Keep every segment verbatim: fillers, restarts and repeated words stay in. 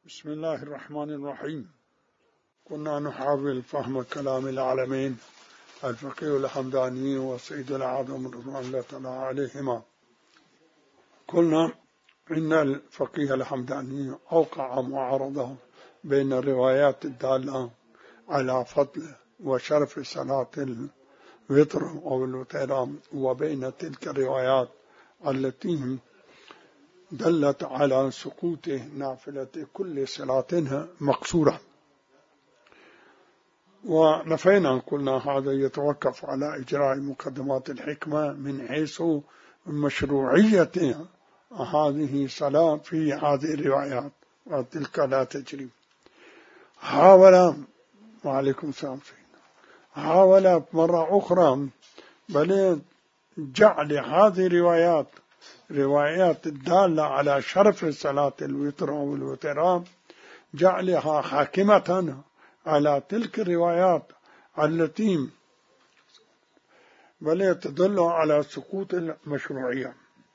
بسم الله الرحمن الرحيم. كنا نحاول فهم كلام العالمين الفقيه الحمداني وسيد الأعظم رضوان الله تعالى عليهما. قلنا إن الفقيه الحمداني أوقع معارضة بين الروايات الدالة على فضل وشرف صلاة الوتر أو الوتر وبين تلك الروايات التي دلت على سقوط نافلة كل صلاة مقصورة. ونفينا قلنا هذا يتوقف على إجراء مقدمات الحكمة من حيث مشروعية هذه الصلاة في هذه الروايات وتلك لا تجري. حاول وعليكم السلام حاول مرة أخرى بل جعل هذه الروايات روايات الدالة على شرف صلاة الوتر أو الوتران جعلها حاكمة على تلك الروايات التي بل تدل على سقوط المشروعية.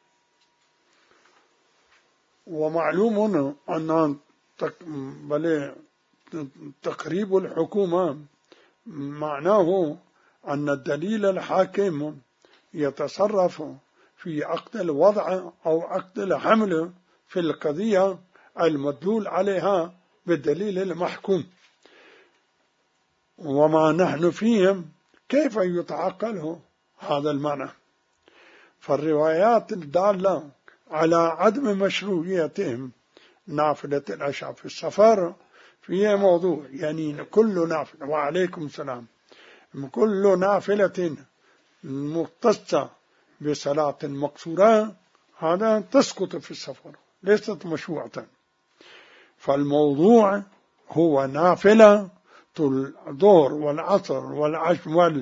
ومعلوم أن بل تقريب الحكومة معناه أن الدليل الحاكم يتصرف في عقد الوضع أو عقد الحمل في القضية المدلول عليها بالدليل المحكوم. وما نحن فيهم كيف يتعقله هذا المعنى؟ فالروايات الدالة على عدم مشروعيتهم نافلة العشاء في السفر فيها موضوع، يعني كل نافلة وعليكم السلام كل نافلة مختصة بصلاة مقصورة هذا تسقط في السفر ليست مشروعة. فالموضوع هو نافلة الظهر والعصر والعشاء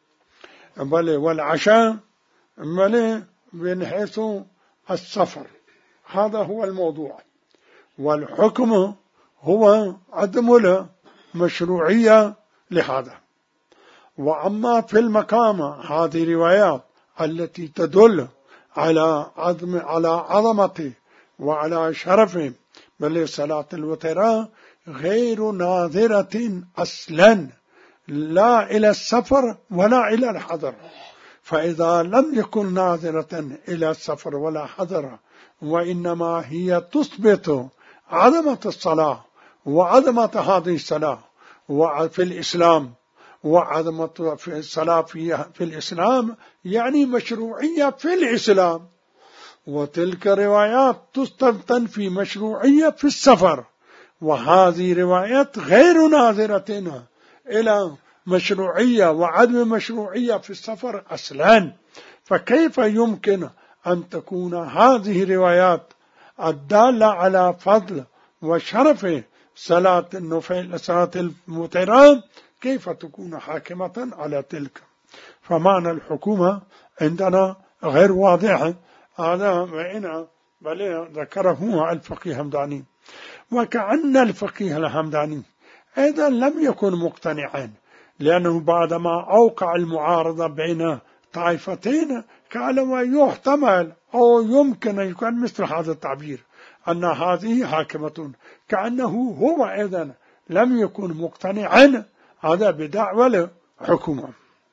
والعشاء من حيث السفر، هذا هو الموضوع. والحكم هو عدم المشروعية لهذا. وأما في المقام هذه روايات التي تدل على عظم على عظمته وعلى شرفه بل صلاة الوتر غير ناظرة أصلا لا إلى السفر ولا إلى الحضر. فإذا لم يكن ناظرة إلى السفر ولا حضر وإنما هي تثبت عظمة الصلاة وعظمة هذه الصلاة وفي الإسلام وعظمة في الصلاة في, في الإسلام يعني مشروعية في الإسلام. وتلك روايات تستبطن في مشروعية في السفر، وهذه روايات غير ناظرة إلى مشروعية وعدم مشروعية في السفر أصلا. فكيف يمكن أن تكون هذه روايات الدالة على فضل وشرف صلاة النفل صلاة الموتران كيف تكون حاكمة على تلك؟ فمعنى الحكومة عندنا غير واضح، هذا معنا بل ذكره الفقيه الحمداني. وكأن الفقيه الحمداني أيضا لم يكن مقتنعا، لأنه بعدما أوقع المعارضة بين طائفتين قال ويحتمل أو يمكن أن يكون مثل هذا التعبير أن هذه حاكمة، كأنه هو أيضا لم يكن مقتنعا هذا بدعوى الحكومة.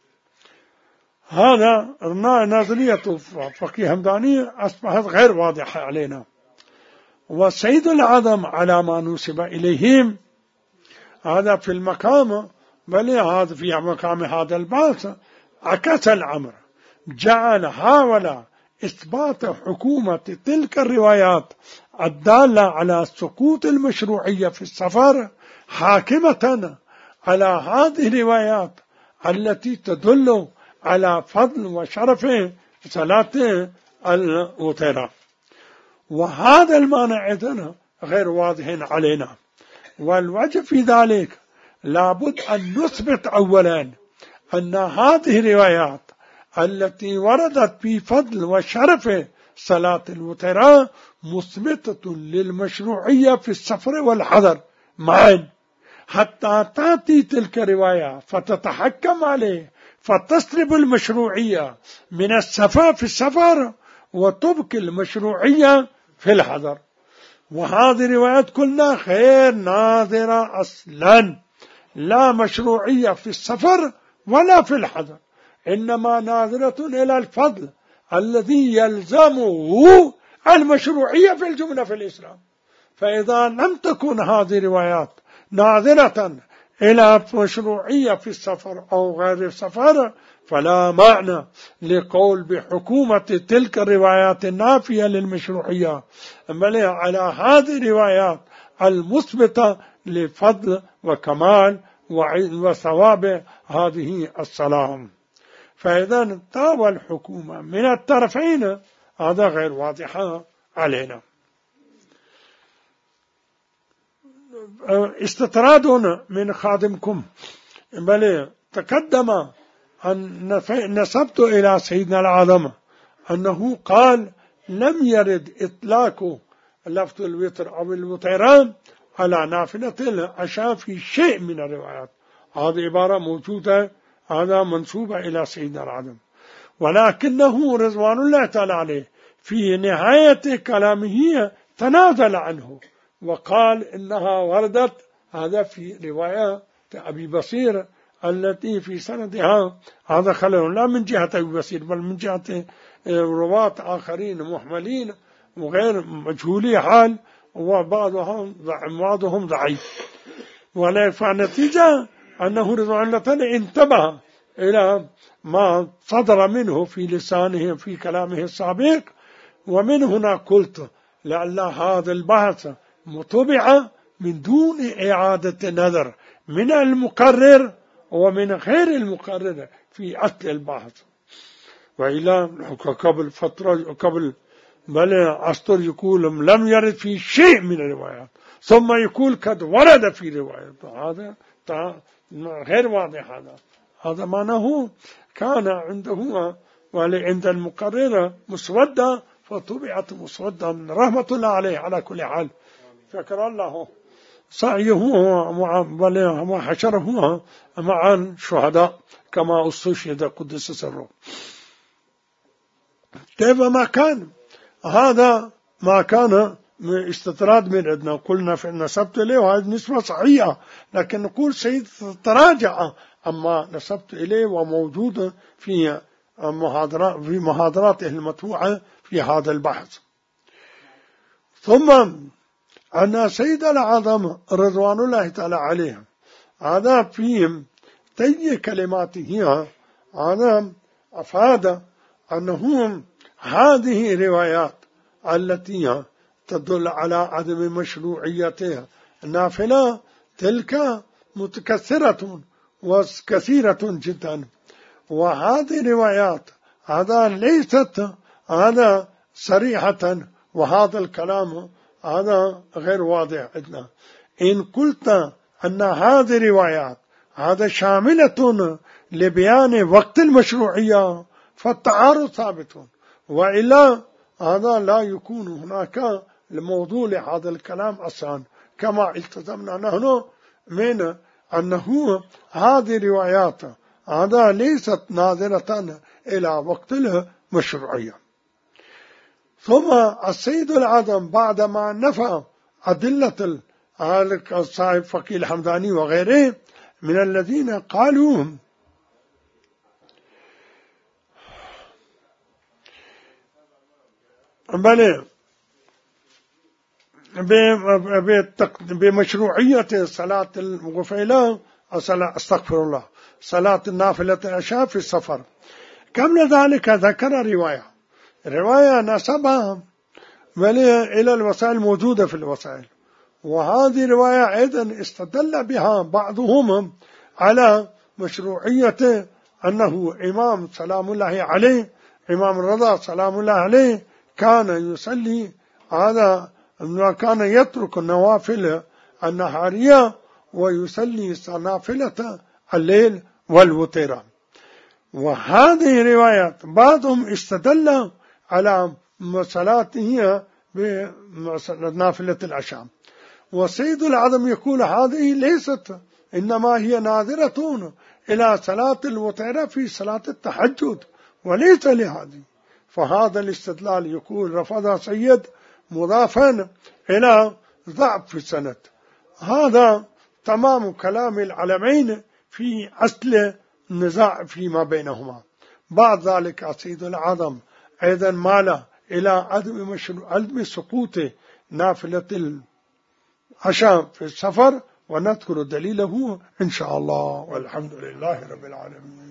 هذا نظرية فقيه الحمداني أصبحت غير واضحة علينا. والسيد الأعظم على ما نسب إليهم هذا في المقام بل هذا في مقام هذا البحث عكس الأمر، جعل حاول إثبات حكومة تلك الروايات الدالة على سقوط المشروعية في السفر حاكمة على هذه الروايات التي تدل على فضل وشرف صلاة الوتر. وهذا المعنى عندنا غير واضح علينا. والوجه في ذلك لابد أن نثبت أولا أن هذه الروايات التي وردت في فضل وشرف صلاة الوتر مثبتة للمشروعية في السفر والحضر معا، حتى تأتي تلك الرواية فتتحكم عليه فتصرف المشروعية من السفر في السفر وتبقي المشروعية في الحضر. وهذه روايات كلها غير ناظرة أصلا، لا مشروعية في السفر ولا في الحضر، إنما ناظرة إلى الفضل الذي يلزمه المشروعية في الجملة في الإسلام. فإذا لم تكن هذه الروايات ناظرة إلى مشروعية في السفر أو غير السفر فلا معنى لقول بحكومة تلك الروايات النافية للمشروعية، بل على هذه الروايات المثبتة لفضل وكمال وثواب هذه الصلاة. فإذا تاوى الحكومة من الطرفين هذا غير واضح علينا. استطراد من خادمكم، بل تقدم أن نسبت إلى سيدنا العظم أنه قال لم يرد إطلاق لفظ الوتر أو الوتيران على نافلة العشاء في شيء من الروايات. هذه عبارة موجودة، هذا منسوبة إلى سيدنا العظم، ولكنه رضوان الله تعالى عليه في نهاية كلامه تنازل عنه وقال إنها وردت، هذا في رواية أبي بصير التي في سندها هذا خلل لا من جهة أبي بصير بل من جهة رواة آخرين محملين وغير مجهولي حال، وبعضهم بعضهم ضعيف. ولا فالنتيجة أنه رضوان الله انتبه إلى ما صدر منه في لسانه في كلامه السابق. ومن هنا قلت لعل هذا البحث مطبع من دون إعادة نظر من المقرر ومن غير المقرر في أصل البحث. وإلا قبل فترة قبل بل عصر يقول لم يرد في شيء من الروايات، ثم يقول قد ورد في روايات، هذا غير واضح. هذا هذا معناه كان عنده وعند المقرر مسودة فطبعت مسودة من رحمة الله عليه على كل حال. شكر الله سعيه وحشره مع الشهداء كما استشهد قدس سره. كيف ما كان هذا ما كان استطراد من عندنا، قلنا في نسبت إليه وهذه نسبة صحيحة، لكن نقول سيد تراجع أما نسبت إليه وموجود في محاضرات في محاضراته المطبوعة في هذا البحث. ثم أن سيد العظم رضوان الله تعالى عليه هذا في تي كلماته هذا أفاد أنهم هذه روايات التي تدل على عدم مشروعيتها النافلة تلك متكثرة وكثيرة جدا، وهذه روايات هذا ليست هذا صريحة، وهذا الكلام هذا غير واضح عندنا. إن قلت أن هذه روايات هذا شاملة لبيان وقت المشروعية فالتعارض ثابت، وإلا هذا لا يكون هناك الموضوع لهذا الكلام أصلا، كما التزمنا نحن من أنه هذه روايات هذا ليست ناظرة إلى وقت المشروعية. ثم السيد العظم بعدما نفى أدلة صاحب فقيه الحمداني وغيره من الذين قالوا بل بمشروعية صلاة الغفيلة استغفر الله صلاة النافلة العشاء في السفر. قبل ذلك ذكر رواية رواية نسبها إلى الوسائل موجودة في الوسائل، وهذه رواية أيضا استدل بها بعضهم على مشروعية أنه إمام سلام الله عليه إمام الرضا سلام الله عليه كان يصلي هذا كان يترك النوافل النهارية ويصلي نافلة الليل والوتر. وهذه روايات بعضهم استدل على صلاته بنافلة العشاء، وسيد العظم يقول هذه ليست، إنما هي ناظرة إلى صلاة الوتر في صلاة التهجد وليس لهذه. فهذا الاستدلال يقول رفض سيد مضافا إلى ضعف في السند. هذا تمام كلام العلمين في أصل النزاع فيما بينهما. بعد ذلك السيد الأعظم أيضا مال إلى عدم مشروع عدم سقوط نافلة العشاء في السفر، ونذكر دليله إن شاء الله، والحمد لله رب العالمين.